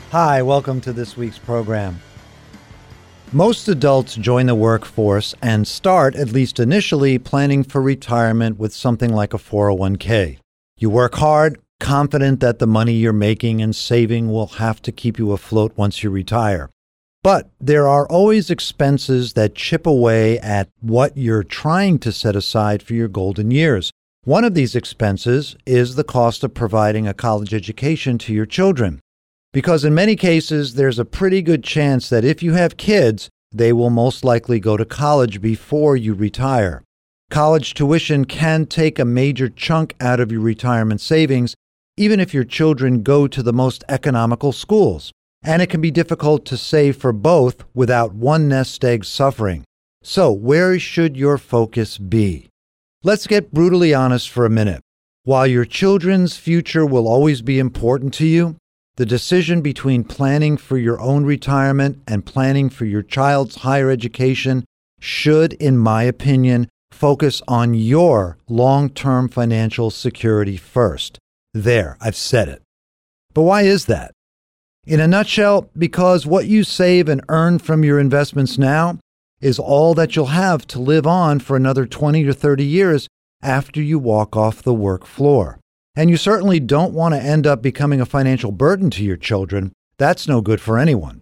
Hi, welcome to this week's program. Most adults join the workforce and start, at least initially, planning for retirement with something like a 401k. You work hard, confident that the money you're making and saving will have to keep you afloat once you retire. But there are always expenses that chip away at what you're trying to set aside for your golden years. One of these expenses is the cost of providing a college education to your children. Because in many cases, there's a pretty good chance that if you have kids, they will most likely go to college before you retire. College tuition can take a major chunk out of your retirement savings, even if your children go to the most economical schools. And it can be difficult to save for both without one nest egg suffering. So where should your focus be? Let's get brutally honest for a minute. While your children's future will always be important to you, the decision between planning for your own retirement and planning for your child's higher education should, in my opinion, focus on your long-term financial security first. There, I've said it. But why is that? In a nutshell, because what you save and earn from your investments now is all that you'll have to live on for another 20 or 30 years after you walk off the work floor. And you certainly don't want to end up becoming a financial burden to your children. That's no good for anyone.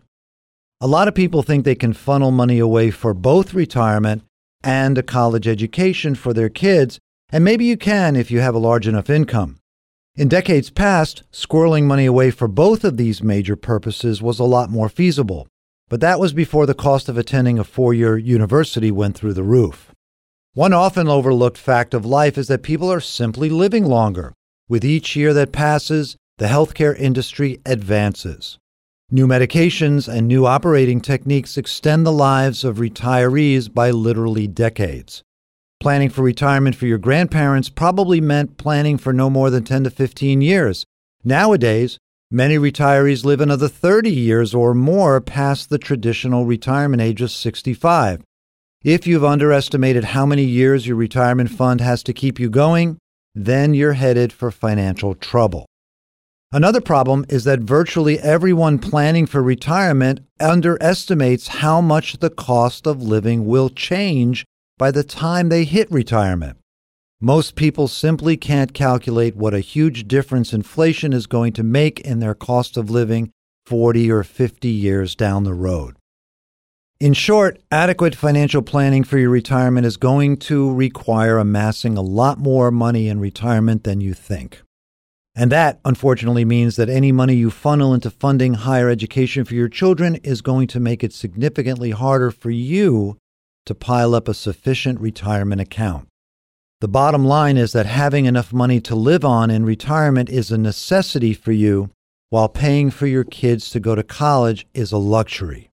A lot of people think they can funnel money away for both retirement and a college education for their kids, and maybe you can if you have a large enough income. In decades past, squirreling money away for both of these major purposes was a lot more feasible, but that was before the cost of attending a 4-year university went through the roof. One often overlooked fact of life is that people are simply living longer. With each year that passes, the healthcare industry advances. New medications and new operating techniques extend the lives of retirees by literally decades. Planning for retirement for your grandparents probably meant planning for no more than 10 to 15 years. Nowadays, many retirees live another 30 years or more past the traditional retirement age of 65. If you've underestimated how many years your retirement fund has to keep you going, then you're headed for financial trouble. Another problem is that virtually everyone planning for retirement underestimates how much the cost of living will change by the time they hit retirement. Most people simply can't calculate what a huge difference inflation is going to make in their cost of living 40 or 50 years down the road. In short, adequate financial planning for your retirement is going to require amassing a lot more money in retirement than you think. And that, unfortunately, means that any money you funnel into funding higher education for your children is going to make it significantly harder for you to pile up a sufficient retirement account. The bottom line is that having enough money to live on in retirement is a necessity for you, while paying for your kids to go to college is a luxury.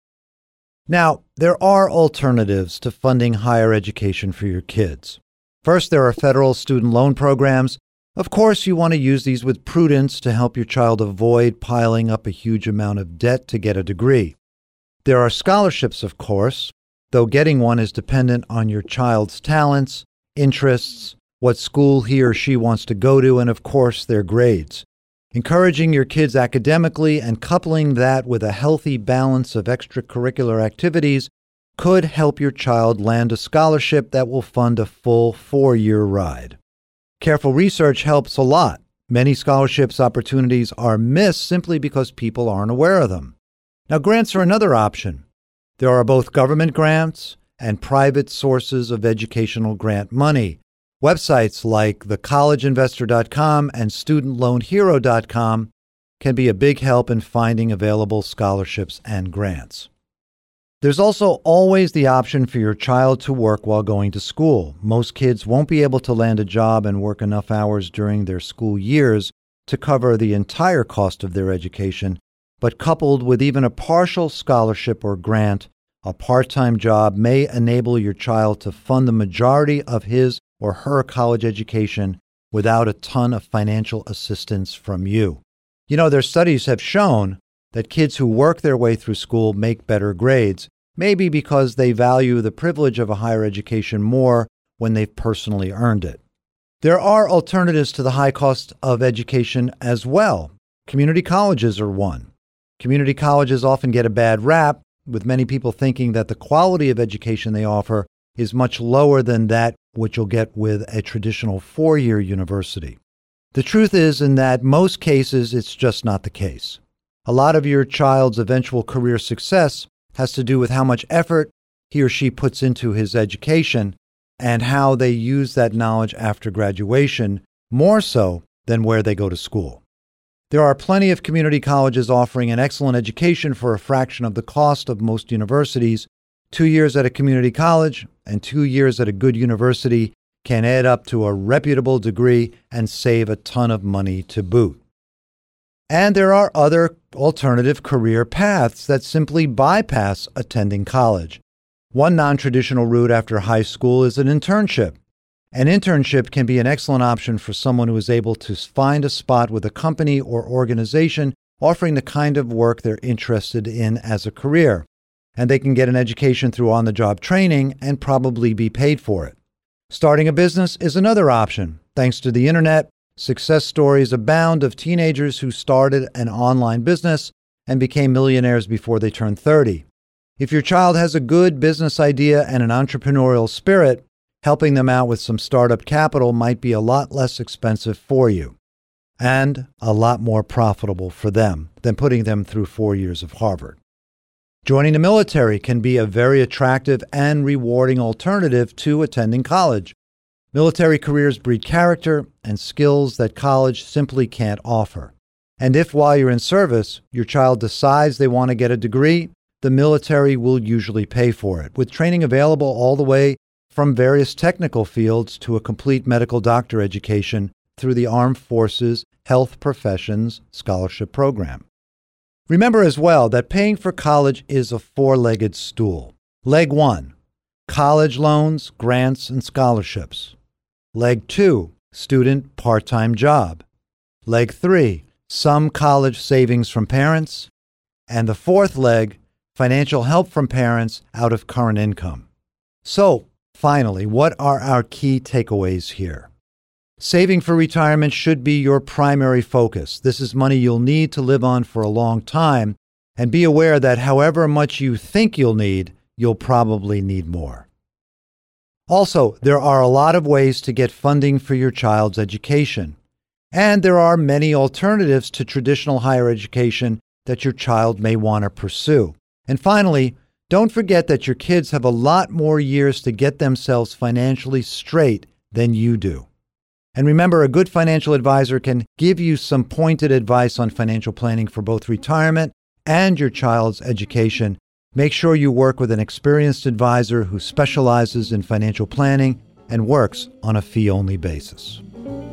Now, there are alternatives to funding higher education for your kids. First, there are federal student loan programs. Of course, you want to use these with prudence to help your child avoid piling up a huge amount of debt to get a degree. There are scholarships, of course, though getting one is dependent on your child's talents, interests, what school he or she wants to go to, and of course, their grades. Encouraging your kids academically and coupling that with a healthy balance of extracurricular activities could help your child land a scholarship that will fund a full 4-year ride. Careful research helps a lot. Many scholarships opportunities are missed simply because people aren't aware of them. Now, grants are another option. There are both government grants and private sources of educational grant money. Websites like thecollegeinvestor.com and studentloanhero.com can be a big help in finding available scholarships and grants. There's also always the option for your child to work while going to school. Most kids won't be able to land a job and work enough hours during their school years to cover the entire cost of their education, but coupled with even a partial scholarship or grant, a part-time job may enable your child to fund the majority of his or her college education without a ton of financial assistance from you. You know, their studies have shown that kids who work their way through school make better grades, maybe because they value the privilege of a higher education more when they've personally earned it. There are alternatives to the high cost of education as well. Community colleges are one. Community colleges often get a bad rap, with many people thinking that the quality of education they offer is much lower than that which you'll get with a traditional four-year university. The truth is, in that most cases, it's just not the case. A lot of your child's eventual career success has to do with how much effort he or she puts into his education and how they use that knowledge after graduation, more so than where they go to school. There are plenty of community colleges offering an excellent education for a fraction of the cost of most universities. 2 years at a community college and 2 years at a good university can add up to a reputable degree and save a ton of money to boot. And there are other alternative career paths that simply bypass attending college. One non-traditional route after high school is an internship. An internship can be an excellent option for someone who is able to find a spot with a company or organization offering the kind of work they're interested in as a career. And they can get an education through on-the-job training and probably be paid for it. Starting a business is another option. Thanks to the internet, success stories abound of teenagers who started an online business and became millionaires before they turned 30. If your child has a good business idea and an entrepreneurial spirit, helping them out with some startup capital might be a lot less expensive for you and a lot more profitable for them than putting them through 4 years of Harvard. Joining the military can be a very attractive and rewarding alternative to attending college. Military careers breed character and skills that college simply can't offer. And if while you're in service, your child decides they want to get a degree, the military will usually pay for it, with training available all the way from various technical fields to a complete medical doctor education through the Armed Forces Health Professions Scholarship Program. Remember as well that paying for college is a four-legged stool. Leg 1, college loans, grants, and scholarships. Leg 2, student part-time job. Leg 3, some college savings from parents. And the fourth leg, financial help from parents out of current income. So, finally, what are our key takeaways here? Saving for retirement should be your primary focus. This is money you'll need to live on for a long time, and be aware that however much you think you'll need, you'll probably need more. Also, there are a lot of ways to get funding for your child's education, and there are many alternatives to traditional higher education that your child may want to pursue. And finally, don't forget that your kids have a lot more years to get themselves financially straight than you do. And remember, a good financial advisor can give you some pointed advice on financial planning for both retirement and your child's education. Make sure you work with an experienced advisor who specializes in financial planning and works on a fee-only basis.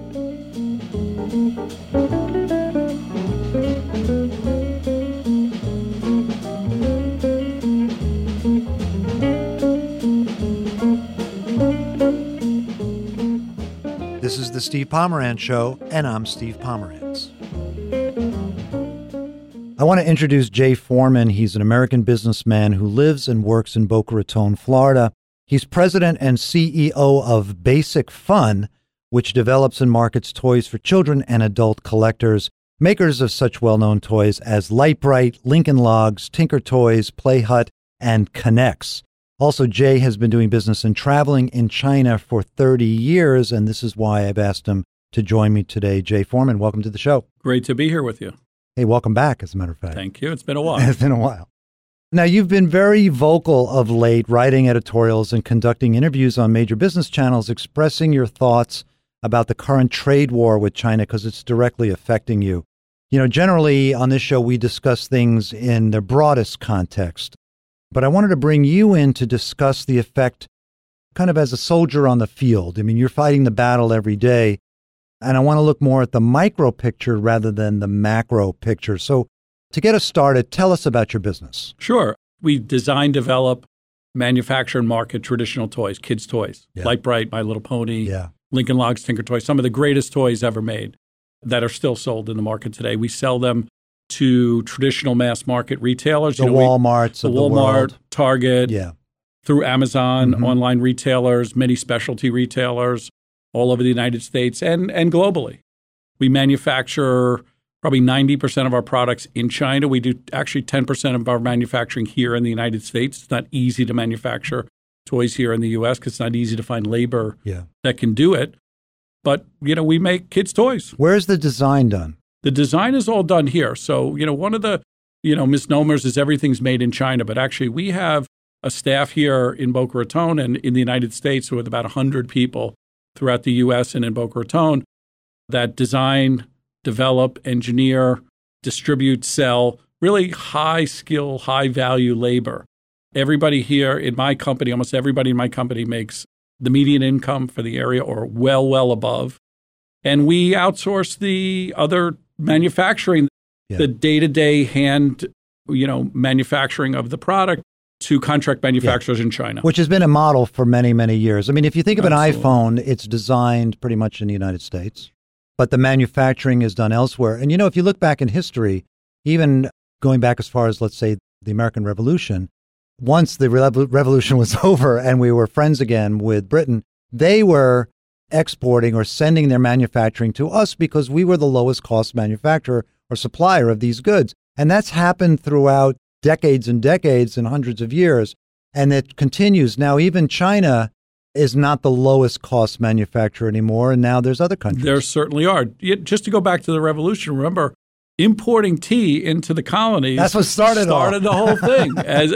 This is the Steve Pomerantz Show, and I'm Steve Pomerantz. I want to introduce Jay Foreman. He's an American businessman who lives and works in Boca Raton, Florida. He's president and CEO of Basic Fun, which develops and markets toys for children and adult collectors, makers of such well-known toys as Lite-Brite, Lincoln Logs, Tinker Toys, Play Hut, and K'NEX. Also, Jay has been doing business and traveling in China for 30 years, and this is why I've asked him to join me today. Jay Foreman, welcome to the show. Great to be here with you. Hey, welcome back, as a matter of fact. Thank you. It's been a while. It's been a while. Now, you've been very vocal of late, writing editorials and conducting interviews on major business channels, expressing your thoughts about the current trade war with China because it's directly affecting you. You know, generally on this show, we discuss things in their broadest context. But I wanted to bring you in to discuss the effect kind of as a soldier on the field. I mean, you're fighting the battle every day, and I want to look more at the micro picture rather than the macro picture. So to get us started, tell us about your business. Sure. We design, develop, manufacture, and market traditional toys, kids' toys. Yeah. Lite-Brite, My Little Pony, Lincoln Logs, Tinker Toys, some of the greatest toys ever made that are still sold in the market today. We sell them to traditional mass market retailers. The Walmarts of the world. Walmart, Target, through Amazon, online retailers, many specialty retailers all over the United States and globally. We manufacture probably 90% of our products in China. We do actually 10% of our manufacturing here in the United States. It's not easy to manufacture toys here in the U.S. because it's not easy to find labor that can do it. But, we make kids' toys. Where's the design done? The design is all done here. So, one of the, misnomers is everything's made in China. But actually, we have a staff here in Boca Raton and in the United States with about 100 people throughout the U.S. and in Boca Raton that design, develop, engineer, distribute, sell, really high skill, high value labor. Everybody here in my company, almost everybody in my company makes the median income for the area or well above. And we outsource the other manufacturing, the day-to-day hand, manufacturing of the product to contract manufacturers in China. Which has been a model for many, many years. I mean, if you think of an iPhone, it's designed pretty much in the United States, but the manufacturing is done elsewhere. And, if you look back in history, even going back as far as, let's say, the American Revolution, once the revolution was over and we were friends again with Britain, they were exporting or sending their manufacturing to us because we were the lowest cost manufacturer or supplier of these goods. And that's happened throughout decades and decades and hundreds of years. And it continues. Now, even China is not the lowest cost manufacturer anymore. And now there's other countries. There certainly are. Just to go back to the revolution, remember, importing tea into the colonies. That's what started the whole thing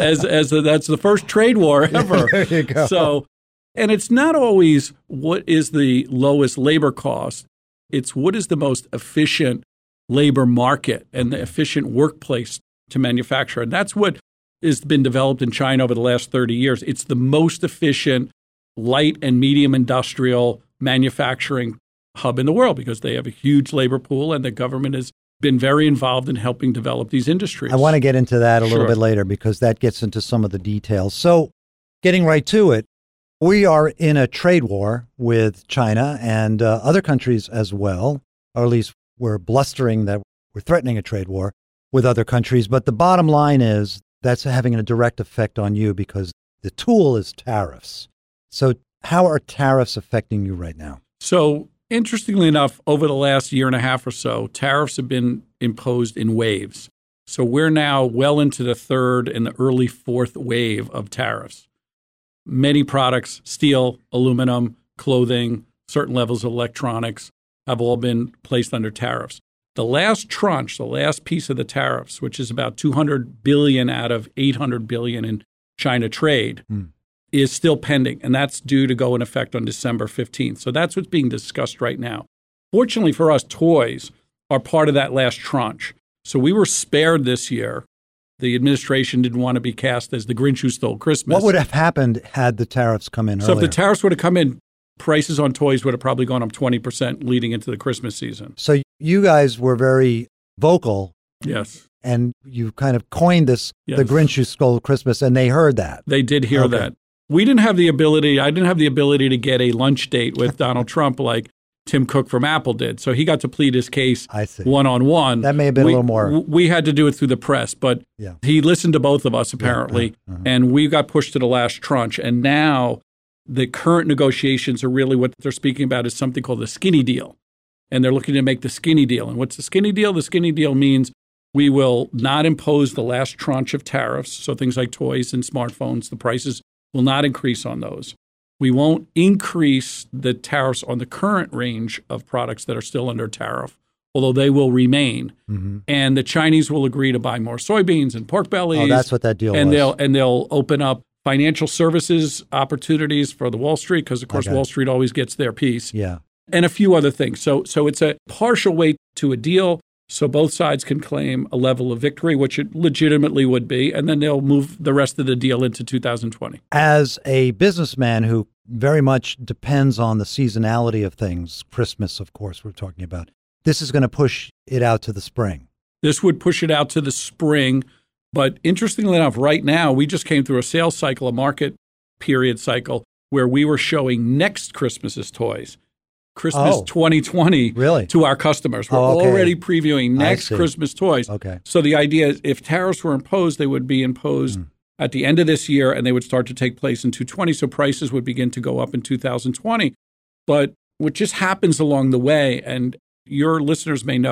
that's the first trade war ever. There you go. So, and it's not always what is the lowest labor cost. It's what is the most efficient labor market and the efficient workplace to manufacture. And that's what has been developed in China over the last 30 years. It's the most efficient light and medium industrial manufacturing hub in the world because they have a huge labor pool and the government has been very involved in helping develop these industries. I want to get into that a little bit later because that gets into some of the details. So getting right to it, we are in a trade war with China and other countries as well, or at least we're blustering that we're threatening a trade war with other countries. But the bottom line is that's having a direct effect on you because the tool is tariffs. So how are tariffs affecting you right now? So interestingly enough, over the last year and a half or so, tariffs have been imposed in waves. So we're now well into the third and the early fourth wave of tariffs. Many products, steel, aluminum, clothing, certain levels of electronics have all been placed under tariffs. The last tranche, the last piece of the tariffs, which is about $200 billion out of $800 billion in China trade, is still pending, and that's due to go in effect on December 15th. So that's what's being discussed right now. Fortunately for us, toys are part of that last tranche. So we were spared this year. The administration didn't want to be cast as the Grinch who stole Christmas. What would have happened had the tariffs come in earlier? So if the tariffs would have come in, prices on toys would have probably gone up 20% leading into the Christmas season. So you guys were very vocal. Yes. And you kind of coined this, the Grinch who stole Christmas, and they heard that. They did hear that. We didn't have the ability, I didn't have the ability to get a lunch date with Donald Trump like Tim Cook from Apple did. So he got to plead his case one-on-one. That may have been a little more. We had to do it through the press, but he listened to both of us apparently, and we got pushed to the last tranche. And now the current negotiations are really what they're speaking about is something called the skinny deal. And they're looking to make the skinny deal. And what's the skinny deal? The skinny deal means we will not impose the last tranche of tariffs. So things like toys and smartphones, the prices will not increase on those. We won't increase the tariffs on the current range of products that are still under tariff, although they will remain. And the Chinese will agree to buy more soybeans and pork bellies. Oh, that's what that deal was. And they'll open up financial services opportunities for the Wall Street because, of course, Wall Street always gets their piece. Yeah. And a few other things. So it's a partial way to a deal. So both sides can claim a level of victory, which it legitimately would be, and then they'll move the rest of the deal into 2020. As a businessman who very much depends on the seasonality of things, Christmas, of course, we're talking about, this is going to push it out to the spring. This would push it out to the spring. But interestingly enough, right now, we just came through a sales cycle, a market period cycle, where we were showing next Christmas's toys. Christmas 2020 to our customers. We're already previewing next Christmas toys. So the idea is if tariffs were imposed, they would be imposed at the end of this year and they would start to take place in 2020. So prices would begin to go up in 2020. But what just happens along the way, and your listeners may know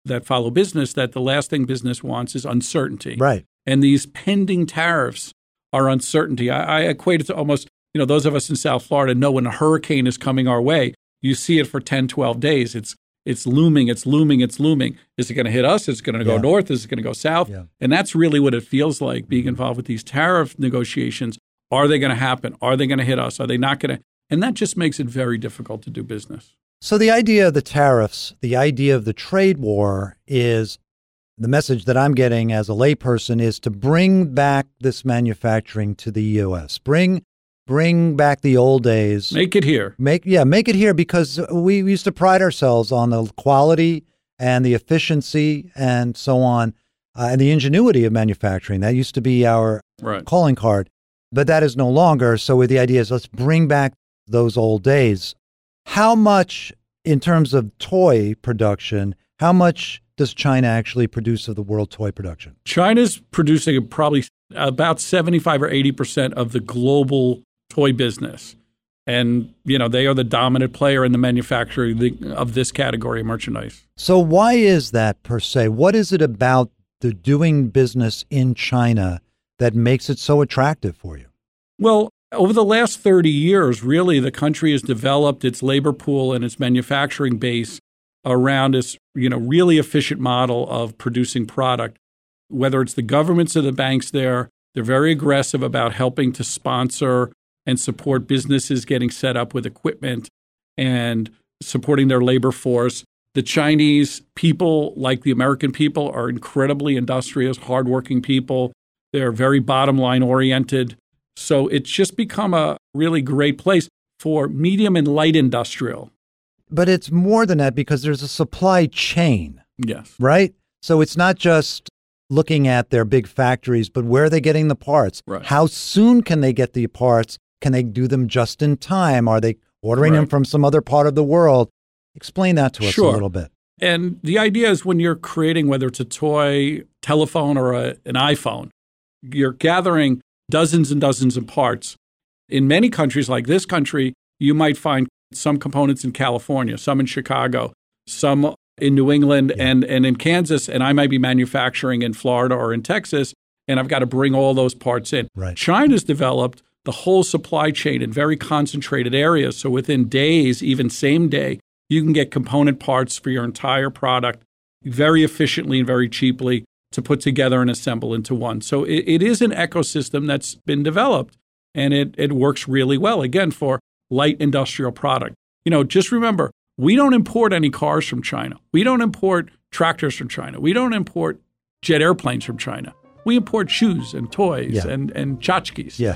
that follow business that the last thing business wants is uncertainty. Right. And these pending tariffs are uncertainty. I equate it to almost, those of us in South Florida know when a hurricane is coming our way, you see it for 10, 12 days. It's looming, it's looming, it's looming. Is it going to hit us? Is it going to go north? Is it going to go south? Yeah. And that's really what it feels like being involved with these tariff negotiations. Are they going to happen? Are they going to hit us? Are they not going to? And that just makes it very difficult to do business. So the idea of the tariffs, the idea of the trade war is the message that I'm getting as a layperson is to bring back this manufacturing to the U.S. Bring back the old days. Make it here. Make it here, because we used to pride ourselves on the quality and the efficiency and so on, and the ingenuity of manufacturing. That used to be our calling card, but that is no longer. So the idea is let's bring back those old days. How much, in terms of toy production, how much does China actually produce of the world toy production? China's producing probably about 75 or 80% of the global toy business. And, they are the dominant player in the manufacturing of this category of merchandise. So why is that per se? What is it about the doing business in China that makes it so attractive for you? Well, over the last 30 years, really, the country has developed its labor pool and its manufacturing base around this, really efficient model of producing product. Whether it's the governments or the banks they're very aggressive about helping to sponsor and support businesses getting set up with equipment and supporting their labor force. The Chinese people, like the American people, are incredibly industrious, hardworking people. They're very bottom line oriented. So it's just become a really great place for medium and light industrial. But it's more than that, because there's a supply chain. Yes. Right? So it's not just looking at their big factories, but where are they getting the parts? Right. How soon can they get the parts? Can they do them just in time? Are they ordering them from some other part of the world? Explain that to us a little bit. And the idea is when you're creating, whether it's a toy, telephone, or an iPhone, you're gathering dozens and dozens of parts. In many countries like this country, you might find some components in California, some in Chicago, some in New England and in Kansas, and I might be manufacturing in Florida or in Texas, and I've got to bring all those parts in. Right. China's developed the whole supply chain in very concentrated areas. So within days, even same day, you can get component parts for your entire product very efficiently and very cheaply to put together and assemble into one. So it is an ecosystem that's been developed, and it works really well, again, for light industrial product. Just remember, we don't import any cars from China. We don't import tractors from China. We don't import jet airplanes from China. We import shoes and toys and tchotchkes. Yeah.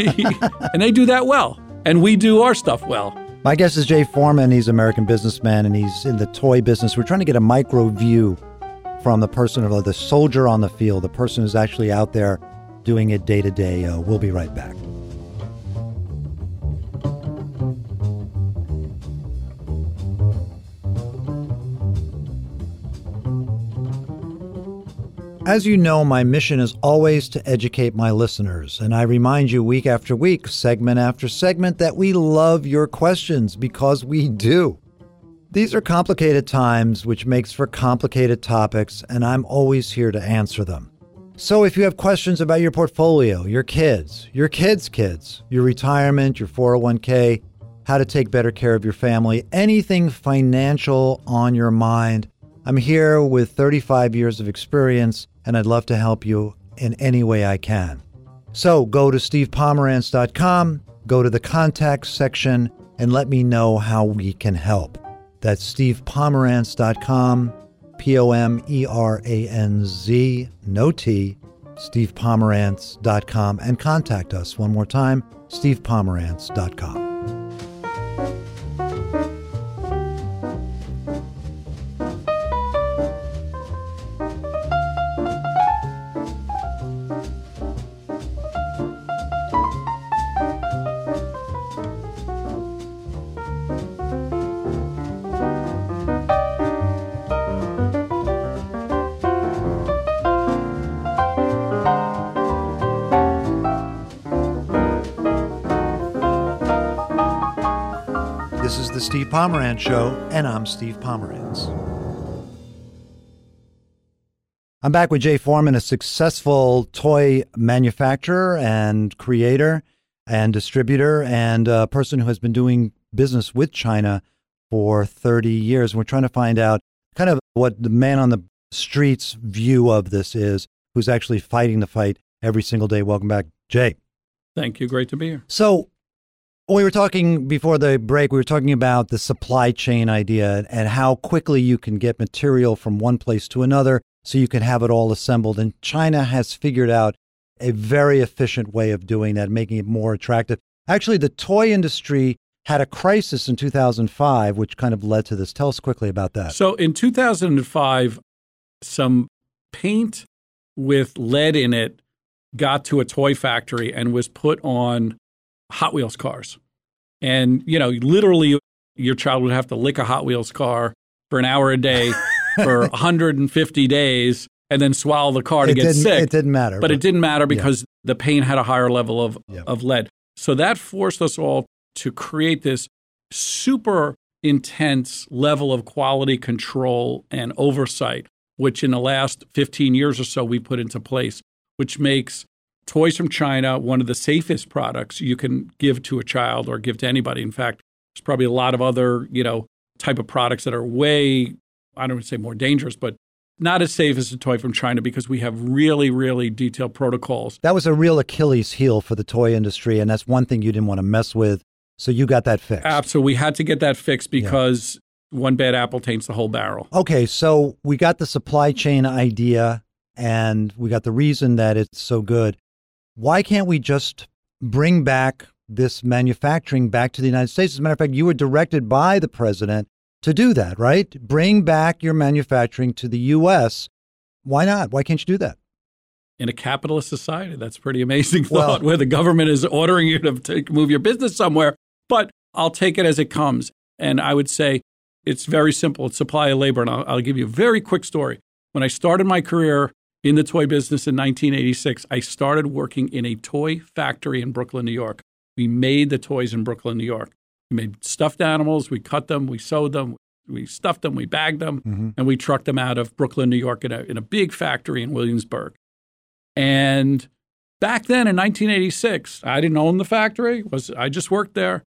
And they do that well. And we do our stuff well. My guest is Jay Foreman. He's an American businessman, and he's in the toy business. We're trying to get a micro view from the person, of the soldier on the field, the person who's actually out there doing it day to day. We'll be right back. As you know, my mission is always to educate my listeners, and I remind you week after week, segment after segment, that we love your questions, because we do. These are complicated times, which makes for complicated topics, and I'm always here to answer them. So if you have questions about your portfolio, your kids, your kids, your retirement, your 401k, how to take better care of your family, anything financial on your mind, I'm here with 35 years of experience, and I'd love to help you in any way I can. So go to stevepomerantz.com, go to the contact section, and let me know how we can help. That's stevepomerantz.com, Pomeranz, no T, stevepomerantz.com, and contact us one more time, stevepomerantz.com. This is the Steve Pomerantz Show, and I'm Steve Pomerantz. I'm back with Jay Foreman, a successful toy manufacturer and creator and distributor and a person who has been doing business with China for 30 years. We're trying to find out kind of what the man on the street's view of this is, who's actually fighting the fight every single day. Welcome back, Jay. Thank you. Great to be here. So we were talking before the break, we were talking about the supply chain idea and how quickly you can get material from one place to another so you can have it all assembled. And China has figured out a very efficient way of doing that, making it more attractive. Actually, the toy industry had a crisis in 2005, which kind of led to this. Tell us quickly about that. So in 2005, some paint with lead in it got to a toy factory and was put on Hot Wheels cars. And, literally your child would have to lick a Hot Wheels car for an hour a day for 150 days and then swallow the car to get sick. It didn't matter. But it didn't matter because the paint had a higher level of lead. So that forced us all to create this super intense level of quality control and oversight, which in the last 15 years or so we put into place, which makes toys from China one of the safest products you can give to a child or give to anybody. In fact, there's probably a lot of other, type of products that are way, I don't want to say more dangerous, but not as safe as a toy from China because we have really, really detailed protocols. That was a real Achilles heel for the toy industry, and that's one thing you didn't want to mess with. So you got that fixed. Absolutely. We had to get that fixed because one bad apple taints the whole barrel. Okay, so we got the supply chain idea, and we got the reason that it's so good. Why can't we just bring back this manufacturing back to the United States? As a matter of fact, you were directed by the president to do that, right? Bring back your manufacturing to the U.S. Why not? Why can't you do that? In a capitalist society, that's a pretty amazing thought, where the government is ordering you to move your business somewhere. But I'll take it as it comes. And I would say it's very simple. It's supply of labor. And I'll give you a very quick story. When I started my career in the toy business in 1986, I started working in a toy factory in Brooklyn, New York. We made the toys in Brooklyn, New York. We made stuffed animals. We cut them. We sewed them. We stuffed them. We bagged them. And we trucked them out of Brooklyn, New York in a big factory in Williamsburg. And back then in 1986, I didn't own the factory. I just worked there.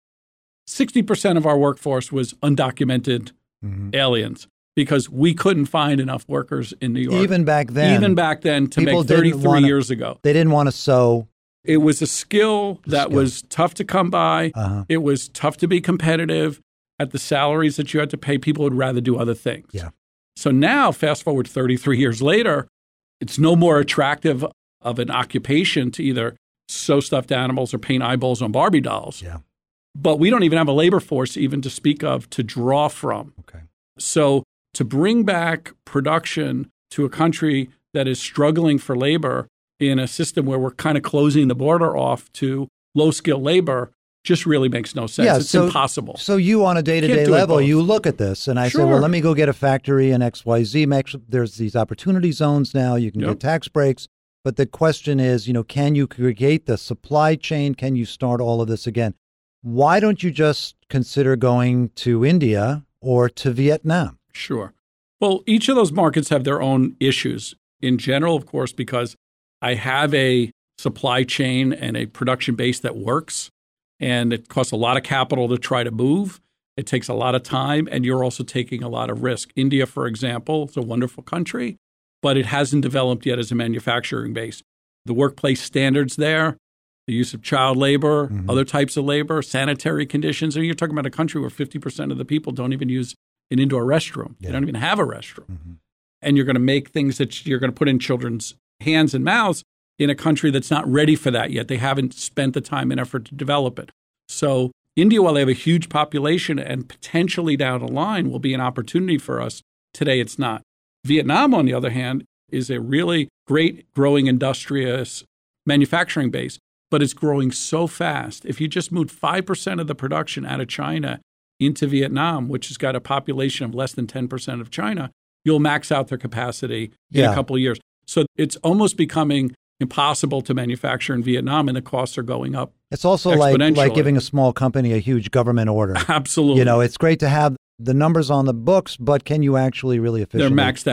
60% of our workforce was undocumented aliens because we couldn't find enough workers in New York. Even back then to make 33 years ago. They didn't want to sew. It was a skill that was tough to come by. It was tough to be competitive at the salaries that you had to pay. People would rather do other things. Yeah. So now, fast forward 33 years later, it's no more attractive of an occupation to either sew stuffed animals or paint eyeballs on Barbie dolls. Yeah. But we don't even have a labor force even to speak of to draw from. Okay. So to bring back production to a country that is struggling for labor in a system where we're kind of closing the border off to low-skilled labor just really makes no sense. It's impossible. So you, on a day-to-day level, you look at this, and I say, well, let me go get a factory in XYZ. There's these opportunity zones now. You can get tax breaks. But the question is, can you create the supply chain? Can you start all of this again? Why don't you just consider going to India or to Vietnam? Sure. Well, each of those markets have their own issues. In general, of course, because I have a supply chain and a production base that works, and it costs a lot of capital to try to move. It takes a lot of time, and you're also taking a lot of risk. India, for example, is a wonderful country, but it hasn't developed yet as a manufacturing base. The workplace standards there, the use of child labor, other types of labor, sanitary conditions. I mean, you're talking about a country where 50% of the people don't even use an indoor restroom. They don't even have a restroom. And you're going to make things that you're going to put in children's hands and mouths in a country that's not ready for that yet. They haven't spent the time and effort to develop it. So India, while they have a huge population and potentially down the line will be an opportunity for us, today it's not. Vietnam, on the other hand, is a really great growing industrious manufacturing base, but it's growing so fast. If you just moved 5% of the production out of China into Vietnam, which has got a population of less than 10% of China, you'll max out their capacity in a couple of years. So it's almost becoming impossible to manufacture in Vietnam, and the costs are going up. It's also like giving a small company a huge government order. Absolutely. It's great to have the numbers on the books, but can you actually really efficiently? They're maxed out.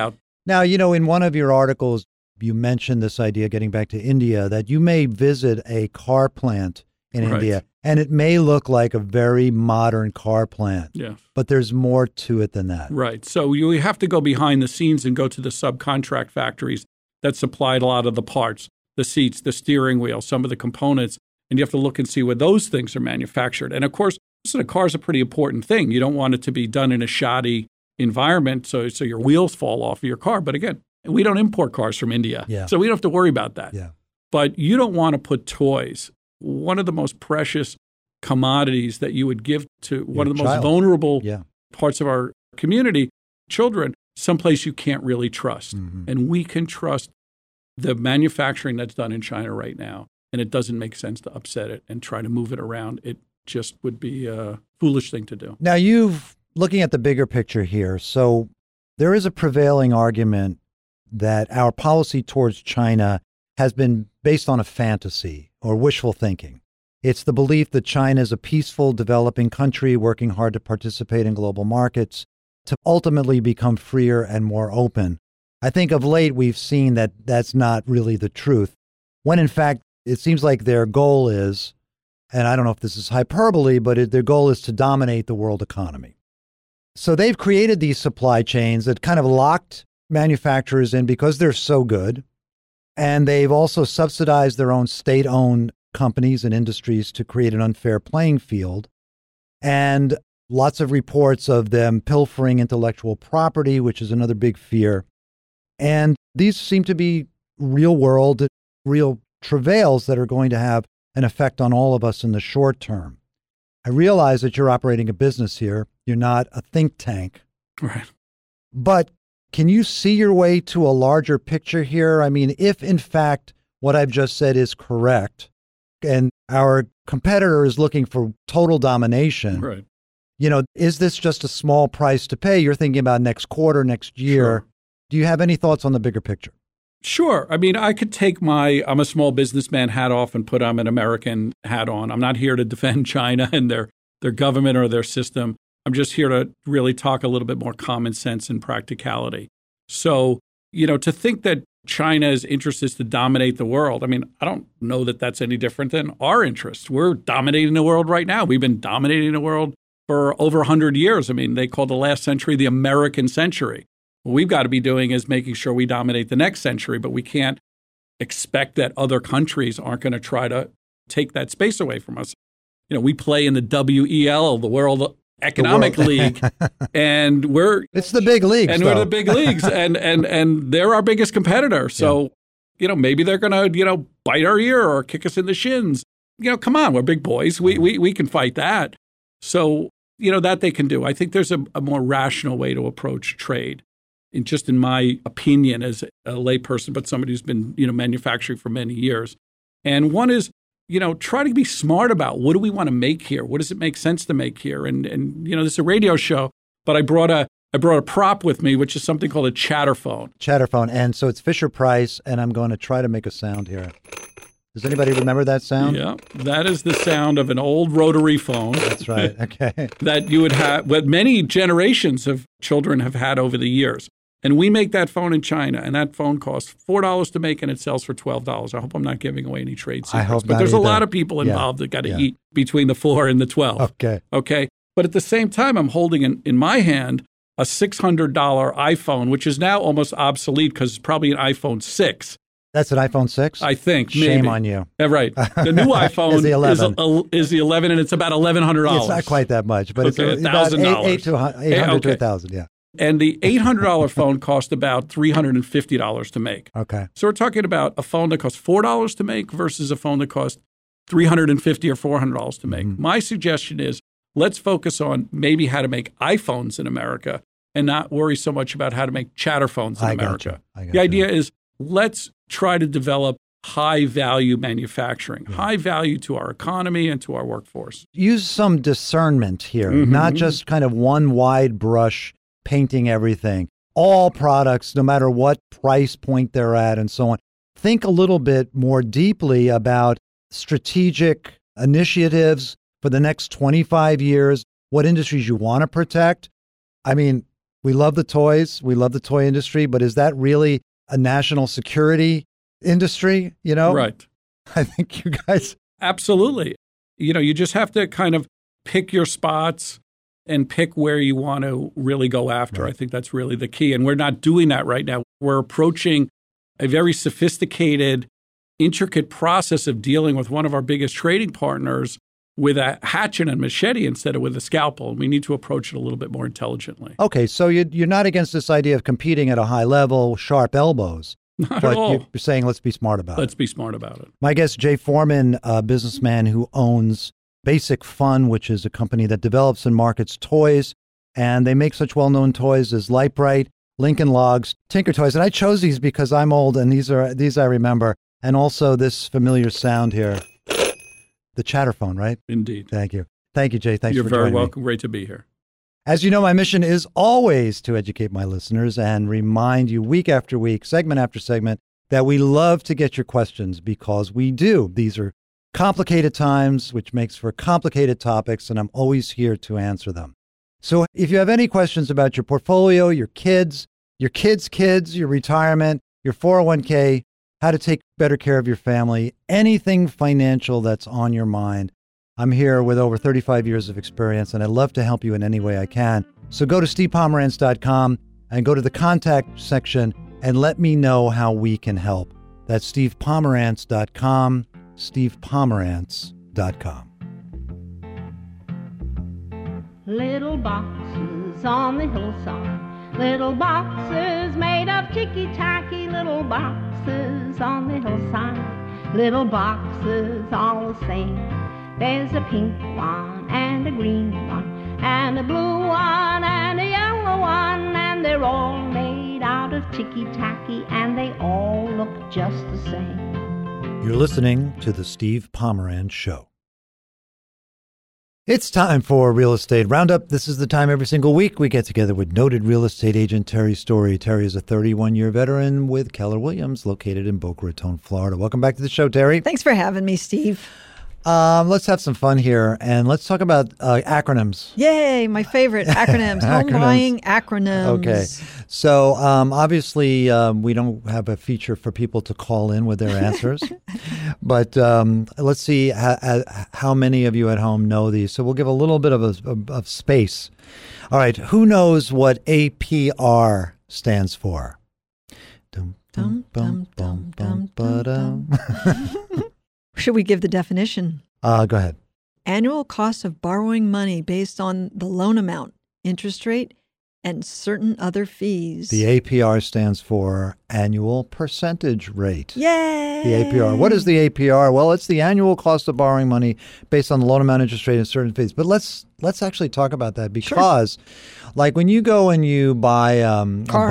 Now, in one of your articles, you mentioned this idea, getting back to India, that you may visit a car plant in India, and it may look like a very modern car plant. Yeah. But there's more to it than that. Right. So you have to go behind the scenes and go to the subcontract factories that supplied a lot of the parts, the seats, the steering wheel, some of the components, and you have to look and see where those things are manufactured. And of course, a car is a pretty important thing. You don't want it to be done in a shoddy environment so your wheels fall off of your car. But again, we don't import cars from India, so we don't have to worry about that. Yeah. But you don't want to put toys, one of the most precious commodities that you would give to one of the most vulnerable parts of our community, children, someplace you can't really trust. Mm-hmm. And we can trust the manufacturing that's done in China right now. And it doesn't make sense to upset it and try to move it around. It just would be a foolish thing to do. Now, looking at the bigger picture here, so there is a prevailing argument that our policy towards China has been based on a fantasy or wishful thinking. It's the belief that China is a peaceful, developing country working hard to participate in global markets to ultimately become freer and more open. I think of late we've seen that that's not really the truth, when in fact it seems like their goal is, and I don't know if this is hyperbole, but their goal is to dominate the world economy. So they've created these supply chains that kind of locked manufacturers in because they're so good. And they've also subsidized their own state-owned companies and industries to create an unfair playing field. And lots of reports of them pilfering intellectual property, which is another big fear. And these seem to be real-world, real travails that are going to have an effect on all of us in the short term. I realize that you're operating a business here. You're not a think tank. Right. But can you see your way to a larger picture here? I mean, if in fact what I've just said is correct, and our competitor is looking for total domination, right. Is this just a small price to pay? You're thinking about next quarter, next year. Sure. Do you have any thoughts on the bigger picture? Sure. I mean, I could take I'm a small businessman hat off and put an American hat on. I'm not here to defend China and their government or their system. I'm just here to really talk a little bit more common sense and practicality. So, to think that China's interest is to dominate the world, I mean, I don't know that that's any different than our interest. We're dominating the world right now. We've been dominating the world for over 100 years. I mean, they call the last century the American century. What we've got to be doing is making sure we dominate the next century, but we can't expect that other countries aren't going to try to take that space away from us. We play in the WEL, the World Economic League, and it's the big leagues, and we're the big leagues, and they're our biggest competitor. So, maybe they're going to bite our ear or kick us in the shins. Come on, we're big boys. We can fight that. So, that they can do. I think there's a more rational way to approach trade. In my opinion, as a layperson, but somebody who's been, manufacturing for many years. And one is, try to be smart about what do we want to make here? What does it make sense to make here? And this is a radio show, but I brought a prop with me, which is something called a chatterphone. Chatterphone. And so it's Fisher-Price, and I'm going to try to make a sound here. Does anybody remember that sound? Yeah, that is the sound of an old rotary phone. That's right. Okay. That you would have, what many generations of children have had over the years. And we make that phone in China, and that phone costs $4 to make, and it sells for $12. I hope I'm not giving away any trade secrets. I hope but there's not either. A lot of people involved that got to eat between the 4 and the 12. Okay. But at the same time, I'm holding in my hand a $600 iPhone, which is now almost obsolete because it's probably an iPhone 6. That's an iPhone 6? I think. Shame maybe. on you. Yeah, right. The new iPhone is the 11. Is the 11, and it's about $1,100. It's not quite that much, but it's about $800 to $1,000, yeah. And the $800 phone cost about $350 to make. Okay. So we're talking about a phone that costs $4 to make versus a phone that costs $350 or $400 to make. Mm-hmm. My suggestion is let's focus on maybe how to make iPhones in America and not worry so much about how to make chatter phones in America. The idea is let's try to develop high-value manufacturing, high value to our economy and to our workforce. Use some discernment here, not just kind of one wide brush painting everything. All products, no matter what price point they're at and so on. Think a little bit more deeply about strategic initiatives for the next 25 years, what industries you want to protect. I mean, We love the toys. We love the toy industry, but is that really a national security industry? You know? Right. I think you guys... Absolutely. You just have to kind of pick your spots and pick where you want to really go after. Right. I think that's really the key. And we're not doing that right now. We're approaching a very sophisticated, intricate process of dealing with one of our biggest trading partners with a hatchet and machete instead of with a scalpel. We need to approach it a little bit more intelligently. Okay, so you're not against this idea of competing at a high level, sharp elbows. Not at all. You're saying let's be smart about it. Let's be smart about it. My guest, Jay Foreman, a businessman who owns Basic Fun, which is a company that develops and markets toys. And they make such well-known toys as Lite-Brite, Lincoln Logs, Tinker Toys. And I chose these because I'm old, and these I remember. And also this familiar sound here. The Chatterphone, right? Indeed. Thank you. Thank you, Jay. Thanks You're for joining me. You're very welcome. Great to be here. As you know, my mission is always to educate my listeners and remind you week after week, segment after segment, that we love to get your questions because we do. These are complicated times, which makes for complicated topics, and I'm always here to answer them. So if you have any questions about your portfolio, your kids' kids, your retirement, your 401k, how to take better care of your family, anything financial that's on your mind, I'm here with over 35 years of experience, and I'd love to help you in any way I can. So go to stevepomerantz.com and go to the contact section and let me know how we can help. That's stevepomerantz.com, stevepomerantz.com. Little boxes on the hillside, little boxes made of ticky-tacky, little boxes on the hillside, little boxes all the same. There's a pink one and a green one and a blue one and a yellow one, and they're all made out of ticky-tacky and they all look just the same. You're listening to The Steve Pomerantz Show. It's time for Real Estate Roundup. This is the time every single week we get together with noted real estate agent Terry Story. Terry is a 31-year veteran with Keller Williams, located in Boca Raton, Florida. Welcome back to the show, Terry. Thanks for having me, Steve. Let's have some fun here, and let's talk about acronyms. Yay, my favorite acronyms. Home buying acronyms. Okay. So obviously we don't have a feature for people to call in with their answers, but let's see how many of you at home know these. So we'll give a little bit of space. All right. Who knows what APR stands for? Dum, dum, dum, dum, dum, dum. Should we give the definition? Go ahead. Annual cost of borrowing money based on the loan amount, interest rate, and certain other fees. The APR stands for annual percentage rate. Yay! The APR. What is the APR? Well, it's the annual cost of borrowing money based on the loan amount, interest rate, and certain fees. But let's actually talk about that because, like, when you go and you buy a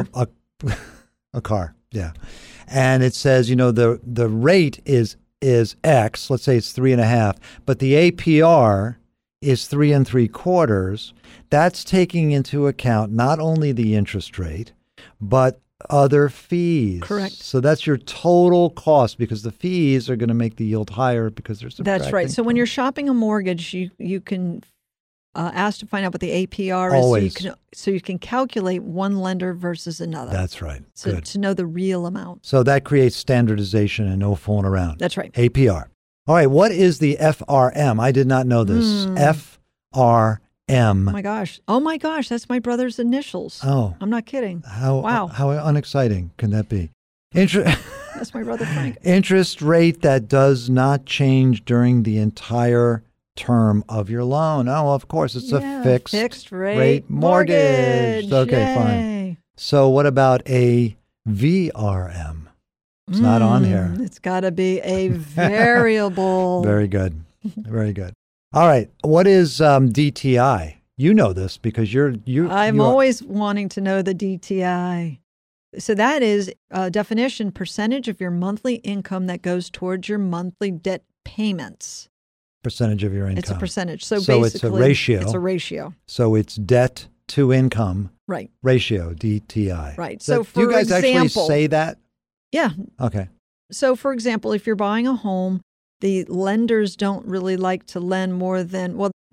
car, yeah, and it says, the rate is X, let's say it's 3.5, but the APR is 3 3/4. That's taking into account not only the interest rate, but other fees. Correct. So that's your total cost because the fees are going to make the yield higher because there's That's right. So when you're shopping a mortgage, you can ask to find out what the APR Always. is so you can calculate one lender versus another. That's right. So Good. to know the real amount. So that creates standardization and no fooling around. That's right. APR. All right. What is the FRM? I did not know this. FRM. Oh my gosh. That's my brother's initials. Oh. I'm not kidding. Wow. How unexciting can that be? That's my brother Frank. Interest rate that does not change during the entire term of your loan. Oh, well, of course, it's a fixed rate mortgage. Okay, Yay. fine. So what about a VRM? It's not on here. It's got to be a variable. Very good. Very good. All right. What is DTI? You know this because I'm always wanting to know the DTI. So that is a definition, percentage of your monthly income that goes towards your monthly debt payments. Percentage of your income. It's a percentage. So basically, it's a ratio. It's a ratio. So it's debt to income. Right. Ratio, DTI. Right. So do you guys actually say that? Yeah. Okay. So for example, if you're buying a home, the lenders don't really like to lend more than,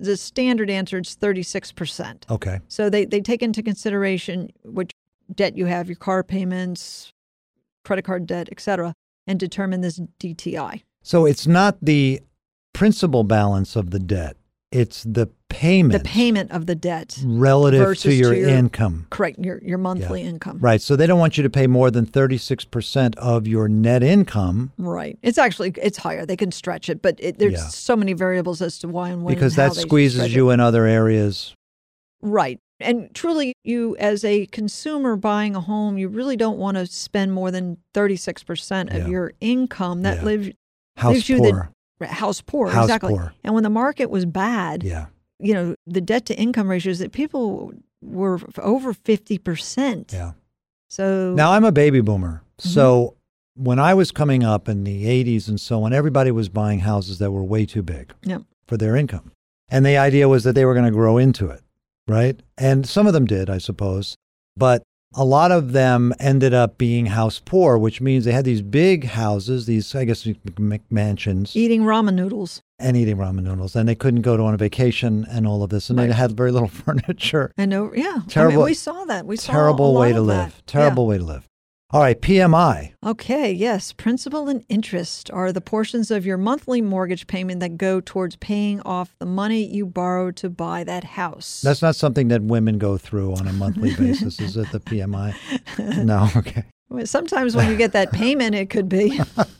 the standard answer is 36%. Okay. So they take into consideration which debt you have, your car payments, credit card debt, et cetera, and determine this DTI. So it's not the principal balance of the debt. It's the payment. The payment of the debt. Relative to your income. Correct, your monthly income. Right. So they don't want you to pay more than 36% of your net income. Right. It's higher. They can stretch it, but there's so many variables as to why and when. Because that squeezes you in other areas. Right. And truly, you as a consumer buying a home, you really don't want to spend more than 36% of your income. That leaves you house poor. Exactly. Poor. And when the market was bad, the debt to income ratios that people were over 50%. Yeah. So now I'm a baby boomer. Mm-hmm. So when I was coming up in the 80s and so on, everybody was buying houses that were way too big for their income. And the idea was that they were going to grow into it, right? And some of them did, I suppose. But a lot of them ended up being house poor, which means they had these big houses, these, I guess, mansions. Eating ramen noodles. And they couldn't go on a vacation and all of this. And they had very little furniture. I know, yeah. Terrible. We saw that. Terrible way to live. Terrible way to live. All right, PMI. Okay, yes. Principal and interest are the portions of your monthly mortgage payment that go towards paying off the money you borrowed to buy that house. That's not something that women go through on a monthly basis, is it, the PMI? No, okay. Well, sometimes when you get that payment, it could be.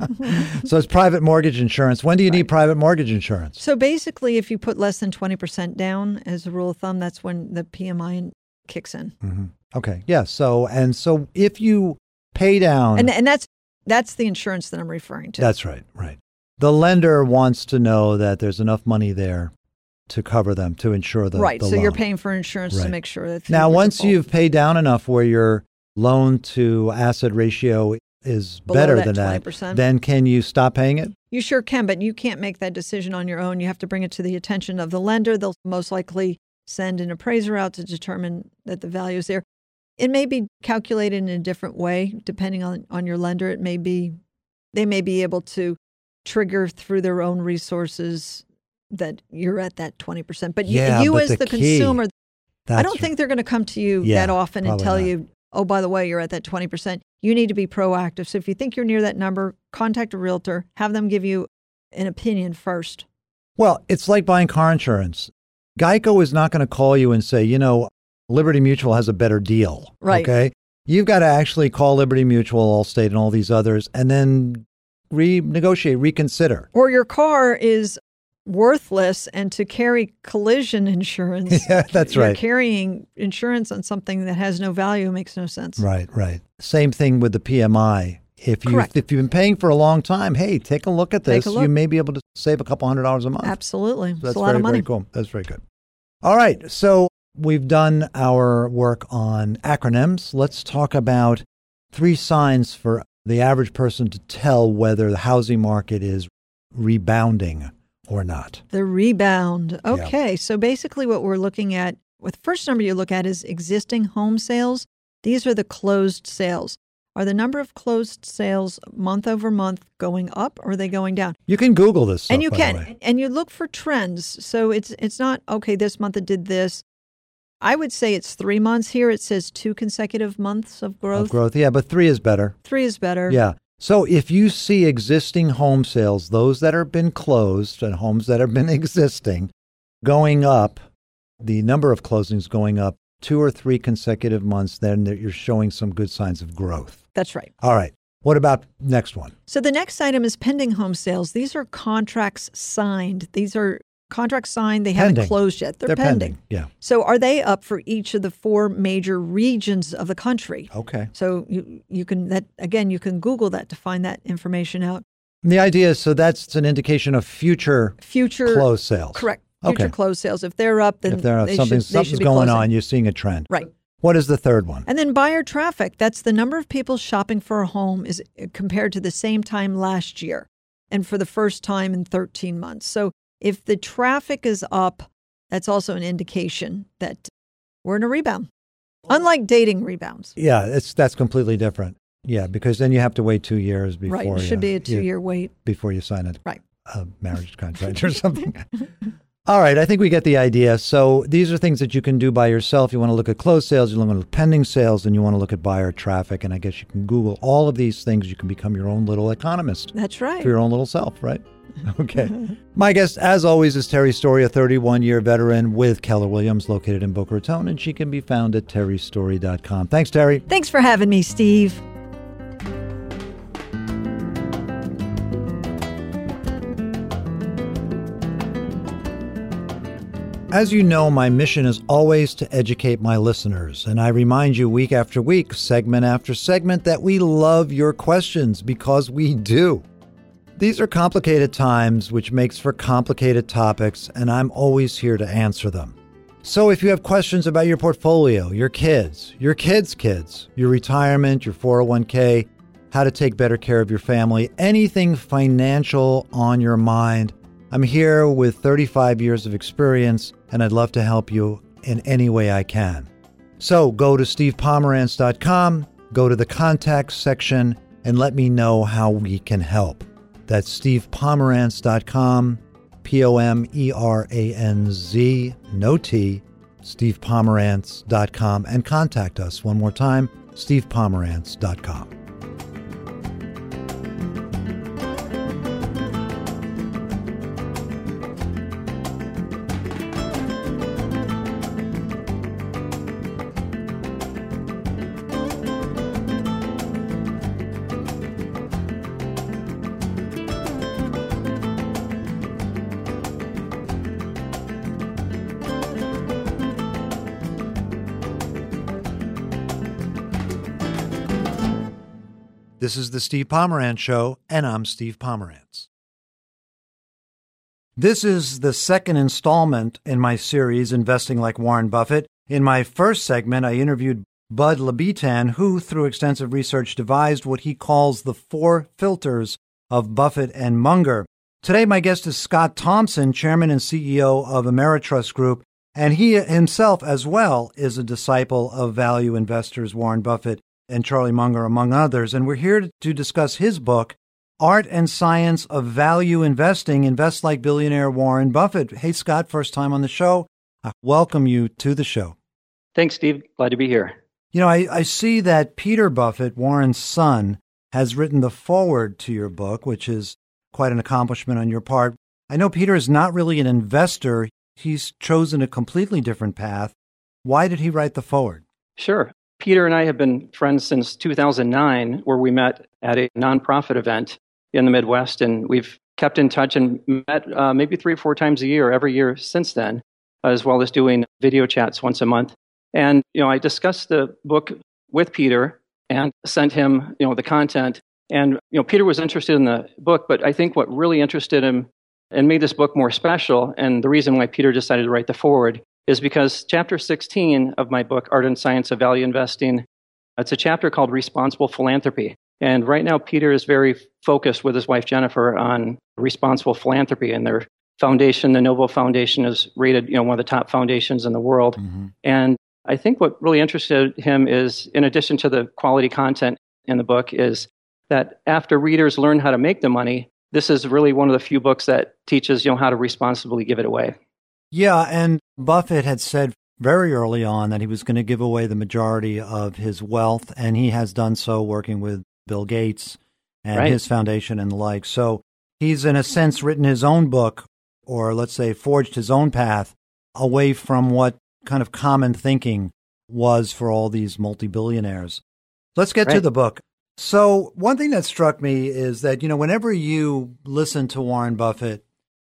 So it's private mortgage insurance. When do you need private mortgage insurance? So basically, if you put less than 20% down, as a rule of thumb, that's when the PMI kicks in. Mm-hmm. Okay, yeah. So if you pay down. And that's the insurance that I'm referring to. That's right. The lender wants to know that there's enough money there to cover them, to insure the Right. The so loan. you're paying for insurance to make sure that. Now, once you've paid down enough where your loan to asset ratio is below better that than 20%. that, then can you stop paying it? You sure can, but you can't make that decision on your own. You have to bring it to the attention of the lender. They'll most likely send an appraiser out to determine that the value is there. It may be calculated in a different way, depending on your lender. They may be able to trigger through their own resources that you're at that 20%. But you as the consumer, I don't think they're going to come to you that often and tell you, oh, by the way, you're at that 20%. You need to be proactive. So if you think you're near that number, contact a realtor, have them give you an opinion first. Well, it's like buying car insurance. Geico is not going to call you and say, Liberty Mutual has a better deal. Right. Okay. You've got to actually call Liberty Mutual, Allstate, and all these others, and then renegotiate, reconsider. Or your car is worthless, and to carry collision insurance, that's you're right. Carrying insurance on something that has no value makes no sense. Right. Same thing with the PMI. If you've been paying for a long time, hey, take a look at this. You may be able to save a couple $100 a month. Absolutely. So that's a lot of money. Very cool. That's very good. All right. So we've done our work on acronyms. Let's talk about 3 signs for the average person to tell whether the housing market is rebounding or not. The rebound. Okay. So basically what we're looking at, the first number you look at is existing home sales. These are the closed sales. Are the number of closed sales month over month going up, or are they going down? You can Google this stuff, and you can, and you look for trends. So it's not, okay, this month it did this. I would say it's 3 months here. It says 2 consecutive months of growth. Yeah, but 3 is better. 3 is better. Yeah. So if you see existing home sales, those that have been closed and homes that have been existing, going up, the number of closings going up 2 or 3 consecutive months, then you're showing some good signs of growth. That's right. All right. What about next one? So the next item is pending home sales. These are contracts signed. These are contracts signed. They haven't closed yet. They're pending. Yeah. So are they up for each of the 4 major regions of the country? Okay. So you can Google that to find that information out. And the idea is, so that's an indication of future closed sales. Correct. Future closed sales. If they're up, then something's going closing. on. You're seeing a trend. Right. What is the third one? And then buyer traffic. That's the number of people shopping for a home is compared to the same time last year and for the first time in 13 months. So if the traffic is up, that's also an indication that we're in a rebound. Unlike dating rebounds. Yeah, that's completely different. Yeah, because then you have to wait 2 years before. Right, it should be a 2-year wait. Before you sign a marriage contract or something. All right, I think we get the idea. So these are things that you can do by yourself. You want to look at closed sales, you want to look at pending sales, and you want to look at buyer traffic. And I guess you can Google all of these things. You can become your own little economist. That's right. For your own little self, right? Okay. My guest, as always, is Terry Story, a 31-year veteran with Keller Williams, located in Boca Raton, and she can be found at terrystory.com. Thanks, Terry. Thanks for having me, Steve. As you know, my mission is always to educate my listeners, and I remind you week after week, segment after segment, that we love your questions, because we do. These are complicated times, which makes for complicated topics, and I'm always here to answer them. So if you have questions about your portfolio, your kids' kids, your retirement, your 401k, how to take better care of your family, anything financial on your mind, I'm here with 35 years of experience, and I'd love to help you in any way I can. So go to stevepomerantz.com, go to the contact section, and let me know how we can help. That's stevepomerantz.com, Pomeranz, no T, stevepomerantz.com, and contact us one more time, stevepomerantz.com. This is the Steve Pomerantz Show, and I'm Steve Pomerantz. This is the second installment in my series, Investing Like Warren Buffett. In my first segment, I interviewed Bud Levitan, who, through extensive research, devised what he calls the 4 filters of Buffett and Munger. Today, my guest is Scott Thompson, Chairman and CEO of Ameritrust Group, and he himself, as well, is a disciple of value investors Warren Buffett and Charlie Munger, among others. And we're here to discuss his book, Art and Science of Value Investing, Invest Like Billionaire Warren Buffett. Hey, Scott, first time on the show. I welcome you to the show. Thanks, Steve. Glad to be here. You know, I see that Peter Buffett, Warren's son, has written the foreword to your book, which is quite an accomplishment on your part. I know Peter is not really an investor. He's chosen a completely different path. Why did he write the foreword? Sure. Peter and I have been friends since 2009, where we met at a nonprofit event in the Midwest, and we've kept in touch and met maybe 3 or 4 times a year, every year since then, as well as doing video chats once a month. And, I discussed the book with Peter and sent him, the content. And, Peter was interested in the book, but I think what really interested him and made this book more special, and the reason why Peter decided to write the foreword, is because chapter 16 of my book, Art and Science of Value Investing, it's a chapter called Responsible Philanthropy. And right now, Peter is very focused with his wife, Jennifer, on responsible philanthropy. And their foundation, the Novo Foundation, is rated, one of the top foundations in the world. Mm-hmm. And I think what really interested him is, in addition to the quality content in the book, is that after readers learn how to make the money, this is really one of the few books that teaches, how to responsibly give it away. Yeah, and Buffett had said very early on that he was going to give away the majority of his wealth, and he has done so working with Bill Gates and his foundation and the like. So he's, in a sense, written his own book, or let's say forged his own path away from what kind of common thinking was for all these multi-billionaires. Let's get to the book. So one thing that struck me is that, whenever you listen to Warren Buffett,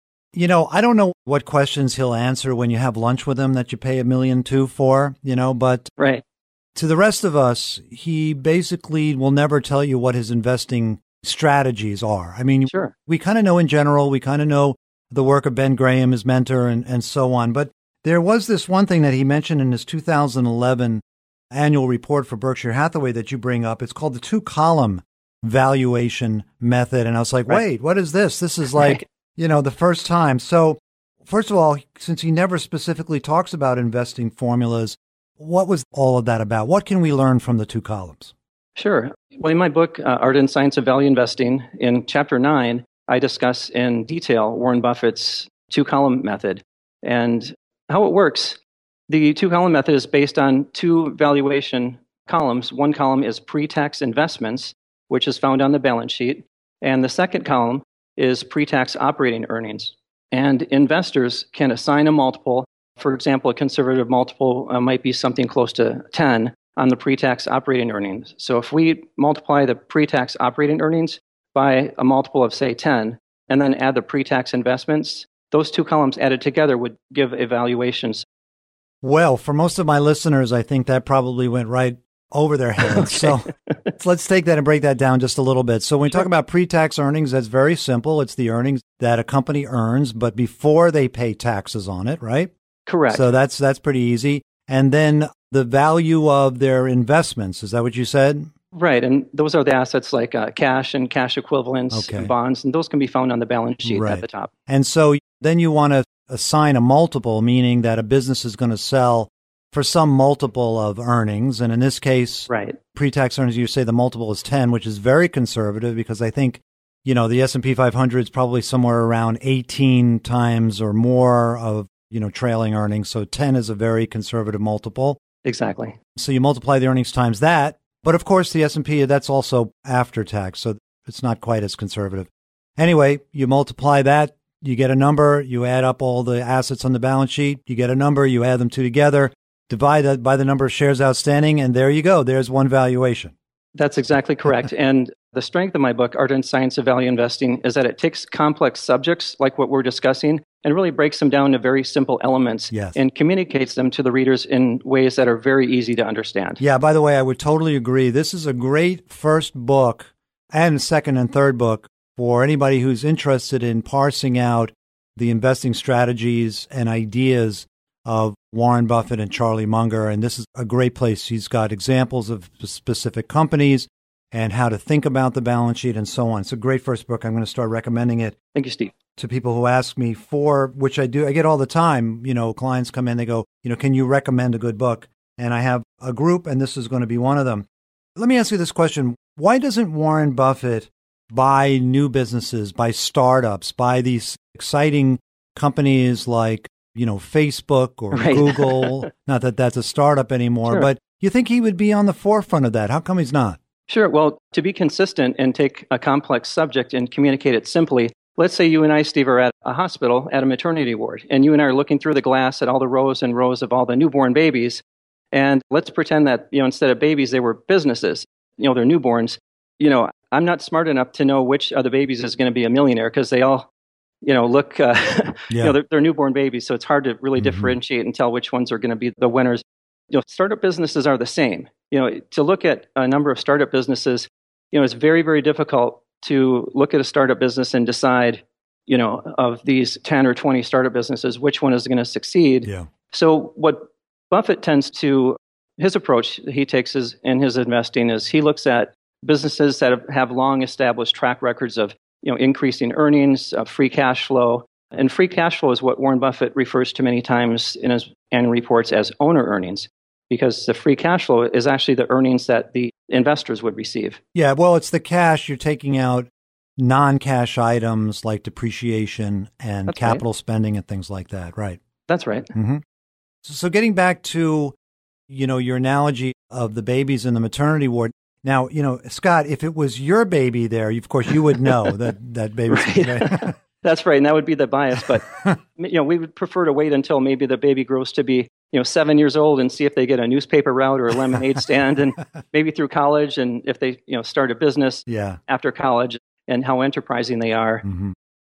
I don't know what questions he'll answer when you have lunch with him that you pay $1 million for, but to the rest of us, he basically will never tell you what his investing strategies are. I mean, we kind of know in general, we kind of know the work of Ben Graham, his mentor, and so on. But there was this one thing that he mentioned in his 2011 annual report for Berkshire Hathaway that you bring up. It's called the 2-column valuation method. And I was like, wait, what is this? This is like, the first time. So first of all, since he never specifically talks about investing formulas, what was all of that about? What can we learn from the 2 columns? Sure. Well, in my book, Art and Science of Value Investing, in chapter 9, I discuss in detail Warren Buffett's 2-column method. And how it works, the two-column method is based on two valuation columns. One column is pre-tax investments, which is found on the balance sheet. And the second column is pre-tax operating earnings. And investors can assign a multiple. For example, a conservative multiple might be something close to 10 on the pre-tax operating earnings. So if we multiply the pre-tax operating earnings by a multiple of, say, 10, and then add the pre-tax investments, those two columns added together would give evaluations. Well, for most of my listeners, I think that probably went right over their heads. Okay. So let's take that and break that down just a little bit. So when we talk about pre-tax earnings, that's very simple. It's the earnings that a company earns, but before they pay taxes on it, right? Correct. So that's pretty easy. And then the value of their investments, is that what you said? Right. And those are the assets like cash and cash equivalents and bonds, and those can be found on the balance sheet at the top. And so then you want to assign a multiple, meaning that a business is going to sell for some multiple of earnings. And in this case, pre-tax earnings, you say the multiple is 10, which is very conservative because I think, the S&P 500 is probably somewhere around 18 times or more of, trailing earnings. So 10 is a very conservative multiple. Exactly. So you multiply the earnings times that. But of course, the S&P, that's also after tax. So it's not quite as conservative. Anyway, you multiply that, you get a number, you add up all the assets on the balance sheet, you get a number, you add them two together, divide that by the number of shares outstanding, and there you go. There's one valuation. That's exactly correct. And the strength of my book, Art and Science of Value Investing, is that it takes complex subjects like what we're discussing and really breaks them down to very simple elements and communicates them to the readers in ways that are very easy to understand. Yeah, by the way, I would totally agree. This is a great first book and second and third book for anybody who's interested in parsing out the investing strategies and ideas of Warren Buffett and Charlie Munger. And this is a great place. He's got examples of specific companies and how to think about the balance sheet and so on. It's a great first book. I'm going to start recommending it. Thank you, Steve. To people who ask me for, which I do, I get all the time, clients come in, they go, can you recommend a good book? And I have a group, and this is going to be one of them. Let me ask you this question. Why doesn't Warren Buffett buy new businesses, buy startups, buy these exciting companies like, Facebook or Google? Not that that's a startup anymore, but you think he would be on the forefront of that. How come he's not? Sure. Well, to be consistent and take a complex subject and communicate it simply, let's say you and I, Steve, are at a hospital at a maternity ward, and you and I are looking through the glass at all the rows and rows of all the newborn babies. And let's pretend that, instead of babies, they were businesses, they're newborns. I'm not smart enough to know which of the babies is going to be a millionaire because they all, look, they're newborn babies. So it's hard to really differentiate and tell which ones are going to be the winners. Startup businesses are the same. To look at a number of startup businesses, it's very, very difficult to look at a startup business and decide, of these 10 or 20 startup businesses, which one is going to succeed. Yeah. So what Buffett tends to, his approach he takes in his investing is he looks at businesses that have long established track records of, increasing earnings, free cash flow. And free cash flow is what Warren Buffett refers to many times in his annual reports as owner earnings, because the free cash flow is actually the earnings that the investors would receive. Yeah, well, it's the cash you're taking out, non-cash items like depreciation and capital spending and things like that, right? That's right. Mm-hmm. So getting back to, your analogy of the babies in the maternity ward. Now, Scott, if it was your baby there, of course, you would know that baby. Right. That's right, and that would be the bias. But we would prefer to wait until maybe the baby grows to be 7 years old and see if they get a newspaper route or a lemonade stand, and maybe through college, and if they start a business after college, and how enterprising they are. Mm-hmm.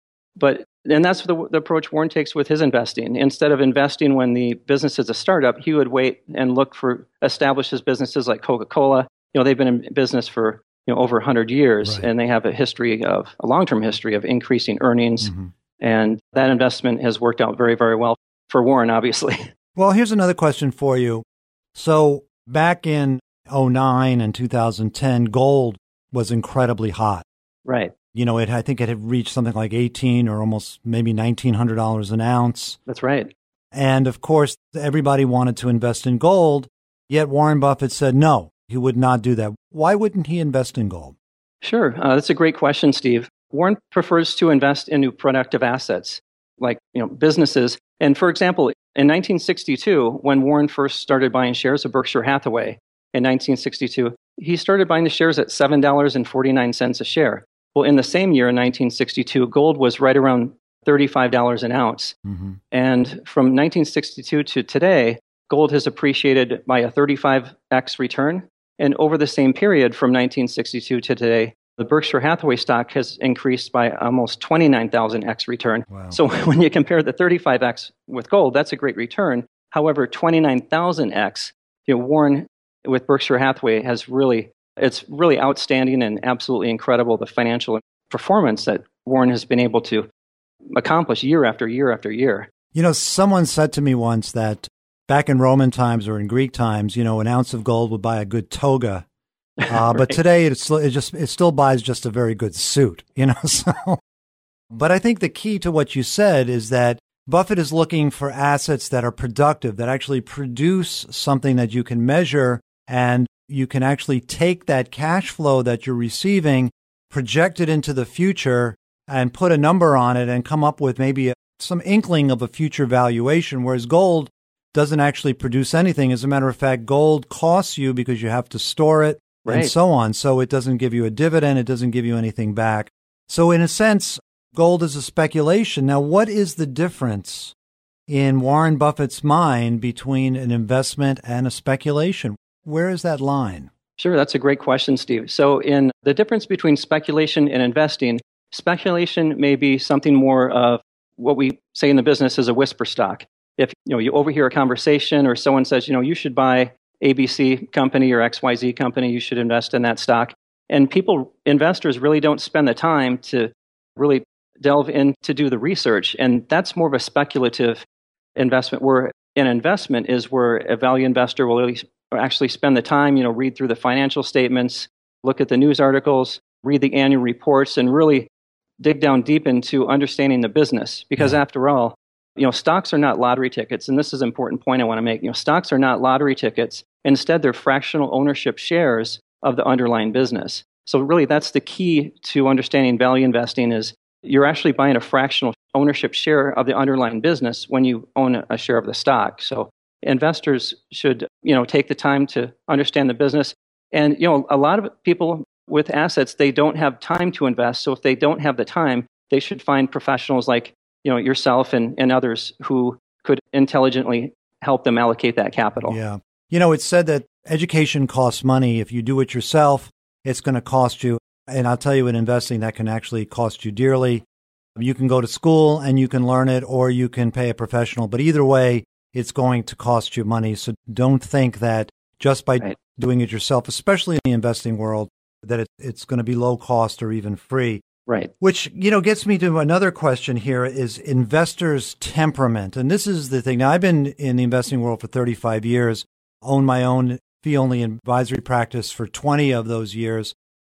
And that's the approach Warren takes with his investing. Instead of investing when the business is a startup, he would wait and look for established businesses like Coca-Cola. They've been in business for over 100 years, and they have a long-term history of increasing earnings. Mm-hmm. And that investment has worked out very, very well for Warren, obviously. Well, here's another question for you. So back in 2009 and 2010, gold was incredibly hot. Right. I think it had reached something like $18 or almost maybe $1,900 an ounce. That's right. And of course, everybody wanted to invest in gold, yet Warren Buffett said no, he would not do that. Why wouldn't he invest in gold? Sure. That's a great question, Steve. Warren prefers to invest in new productive assets. like, businesses. And for example, in 1962, when Warren first started buying shares of Berkshire Hathaway in 1962, he started buying the shares at $7.49 a share. Well, in the same year, in 1962, gold was right around $35 an ounce. Mm-hmm. And from 1962 to today, gold has appreciated by a 35x return. And over the same period from 1962 to today, the Berkshire Hathaway stock has increased by almost 29,000x return. Wow. So when you compare the 35x with gold, that's a great return. However, 29,000x, Warren with Berkshire Hathaway it's really outstanding and absolutely incredible, the financial performance that Warren has been able to accomplish year after year after year. Someone said to me once that back in Roman times or in Greek times, an ounce of gold would buy a good toga. Right. But today it still buys just a very good suit, so. But I think the key to what you said is that Buffett is looking for assets that are productive, that actually produce something that you can measure, and you can actually take that cash flow that you're receiving, project it into the future, and put a number on it and come up with maybe some inkling of a future valuation, whereas gold doesn't actually produce anything. As a matter of fact, gold costs you because you have to store it. Right. And so on. So it doesn't give you a dividend. It doesn't give you anything back. So in a sense, gold is a speculation. Now, what is the difference in Warren Buffett's mind between an investment and a speculation? Where is that line? Sure, that's a great question, Steve. So in the difference between speculation and investing, speculation may be something more of what we say in the business is a whisper stock. If you overhear a conversation or someone says, you should buy ABC company or XYZ company, you should invest in that stock. And investors really don't spend the time to really delve in to do the research. And that's more of a speculative investment, where an investment is where a value investor will actually spend the time, read through the financial statements, look at the news articles, read the annual reports, and really dig down deep into understanding the business. Because after all, stocks are not lottery tickets. And this is an important point I want to make. Stocks are not lottery tickets. Instead, they're fractional ownership shares of the underlying business. So really, that's the key to understanding value investing is you're actually buying a fractional ownership share of the underlying business when you own a share of the stock. So investors should, take the time to understand the business. And, a lot of people with assets, they don't have time to invest. So if they don't have the time, they should find professionals like yourself and others who could intelligently help them allocate that capital. Yeah. It's said that education costs money. If you do it yourself, it's going to cost you. And I'll tell you, in investing, that can actually cost you dearly. You can go to school and you can learn it, or you can pay a professional. But either way, it's going to cost you money. So don't think that just by doing it yourself, especially in the investing world, that it's going to be low cost or even free. Right. Which, gets me to another question here is investors' temperament. And this is the thing. Now, I've been in the investing world for 35 years, own my own fee-only advisory practice for 20 of those years.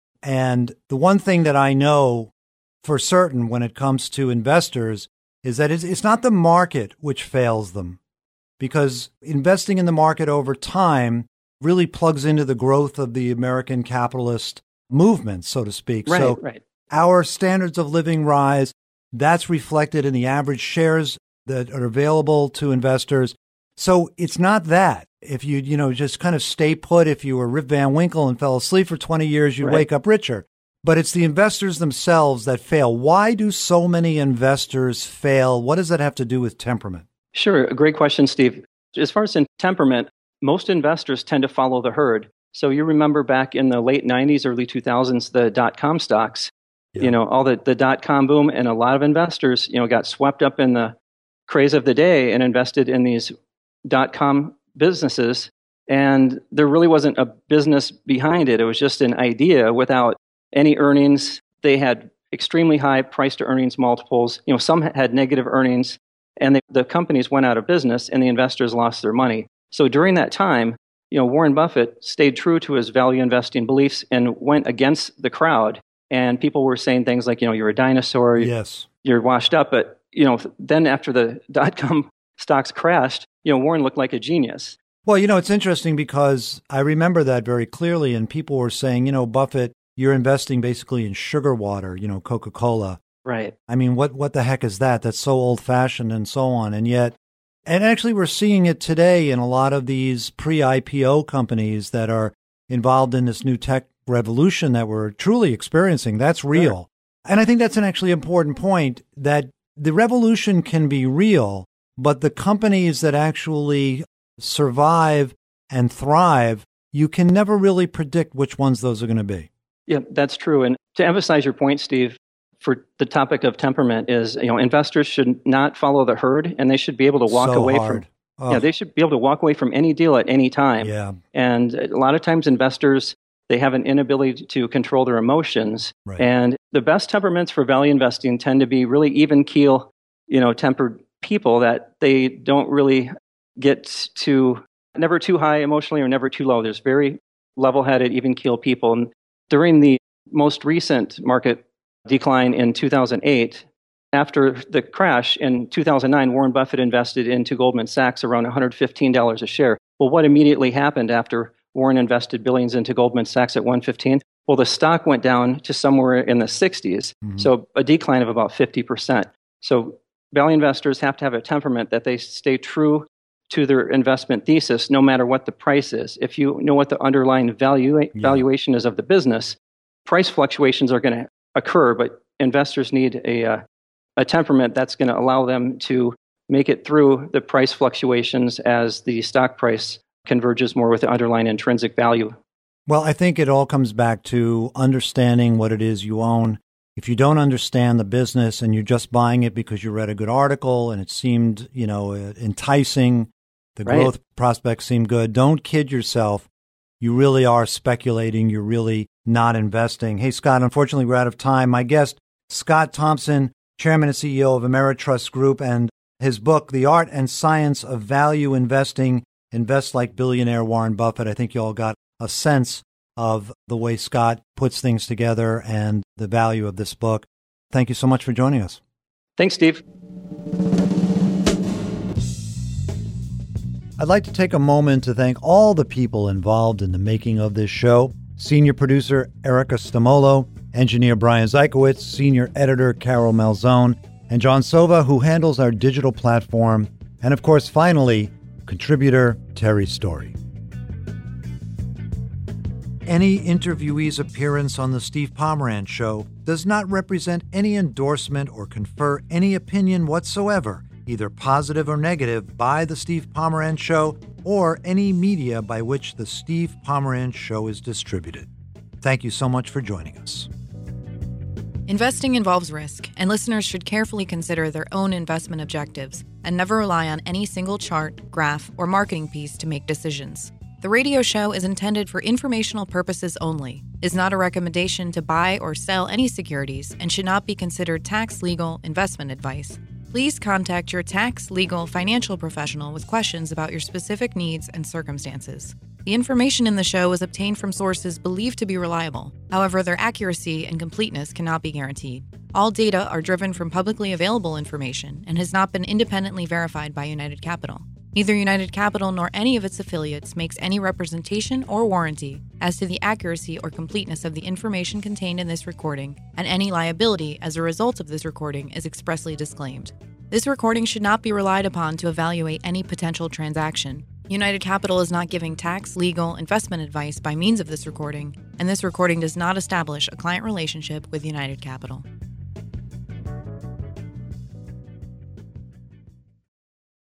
And the one thing that I know for certain when it comes to investors is that it's not the market which fails them, because investing in the market over time really plugs into the growth of the American capitalist movement, so to speak. Right. Our standards of living rise. That's reflected in the average shares that are available to investors. So it's not that. If you, just kind of stay put, if you were Rip Van Winkle and fell asleep for 20 years, you'd wake up richer. But it's the investors themselves that fail. Why do so many investors fail? What does that have to do with temperament? Sure. A great question, Steve. As far as in temperament, most investors tend to follow the herd. So you remember back in the late 90s, early 2000s, the dot-com stocks, all the dot-com boom, and a lot of investors, got swept up in the craze of the day and invested in these dot-com businesses. And there really wasn't a business behind it. It was just an idea without any earnings. They had extremely high price to earnings multiples. Some had negative earnings, and the companies went out of business and the investors lost their money. So during that time, Warren Buffett stayed true to his value investing beliefs and went against the crowd. And people were saying things like, you're a dinosaur, yes, you're washed up. But, then after the dot-com stocks crashed, Warren looked like a genius. Well, it's interesting because I remember that very clearly. And people were saying, Buffett, you're investing basically in sugar water, Coca-Cola. Right. I mean, what the heck is that? That's so old-fashioned and so on. And yet, and actually we're seeing it today in a lot of these pre-IPO companies that are involved in this new tech revolution that we're truly experiencing. That's real. Sure. And I think that's an actually important point, that the revolution can be real, but the companies that actually survive and thrive, you can never really predict which ones those are going to be. Yeah, that's true. And to emphasize your point, Steve, for the topic of temperament is, investors should not follow the herd, and they should be able to walk away from. Oh. Yeah, they should be able to walk away from any deal at any time. Yeah. And a lot of times investors, they have an inability to control their emotions. Right. And the best temperaments for value investing tend to be really even keel, tempered people that they don't really get to, never too high emotionally or never too low. There's very level-headed, even keel people. And during the most recent market decline in 2008, after the crash in 2009, Warren Buffett invested into Goldman Sachs around $115 a share. Well, what immediately happened after Warren invested billions into Goldman Sachs at $115? Well, the stock went down to somewhere in the 60s, so a decline of about 50%. So value investors have to have a temperament that they stay true to their investment thesis no matter what the price is. If you know what the underlying valuation is of the business, price fluctuations are going to occur, but investors need a temperament that's going to allow them to make it through the price fluctuations as the stock price converges more with the underlying intrinsic value. Well, I think it all comes back to understanding what it is you own. If you don't understand the business and you're just buying it because you read a good article and it seemed, enticing, the growth prospects seem good, don't kid yourself. You really are speculating. You're really not investing. Hey, Scott, unfortunately, we're out of time. My guest, Scott Thompson, Chairman and CEO of Ameritrust Group, and his book, The Art and Science of Value Investing, Invest Like Billionaire Warren Buffett. I think you all got a sense of the way Scott puts things together and the value of this book. Thank you so much for joining us. Thanks, Steve. I'd like to take a moment to thank all the people involved in the making of this show. Senior producer Erica Stamolo, engineer Brian Zykowitz, senior editor Carol Malzone, and John Sova, who handles our digital platform, and of course, finally, contributor Terry Story. Any interviewee's appearance on the Steve Pomerantz Show does not represent any endorsement or confer any opinion whatsoever, either positive or negative, by the Steve Pomerantz Show or any media by which the Steve Pomerantz Show is distributed. Thank you so much for joining us. Investing involves risk, and listeners should carefully consider their own investment objectives and never rely on any single chart, graph, or marketing piece to make decisions. The radio show is intended for informational purposes only, is not a recommendation to buy or sell any securities, and should not be considered tax, legal, investment advice. Please contact your tax, legal, financial professional with questions about your specific needs and circumstances. The information in the show is obtained from sources believed to be reliable. However, their accuracy and completeness cannot be guaranteed. All data are driven from publicly available information and has not been independently verified by United Capital. Neither United Capital nor any of its affiliates makes any representation or warranty as to the accuracy or completeness of the information contained in this recording, and any liability as a result of this recording is expressly disclaimed. This recording should not be relied upon to evaluate any potential transaction. United Capital is not giving tax, legal, investment advice by means of this recording, and this recording does not establish a client relationship with United Capital.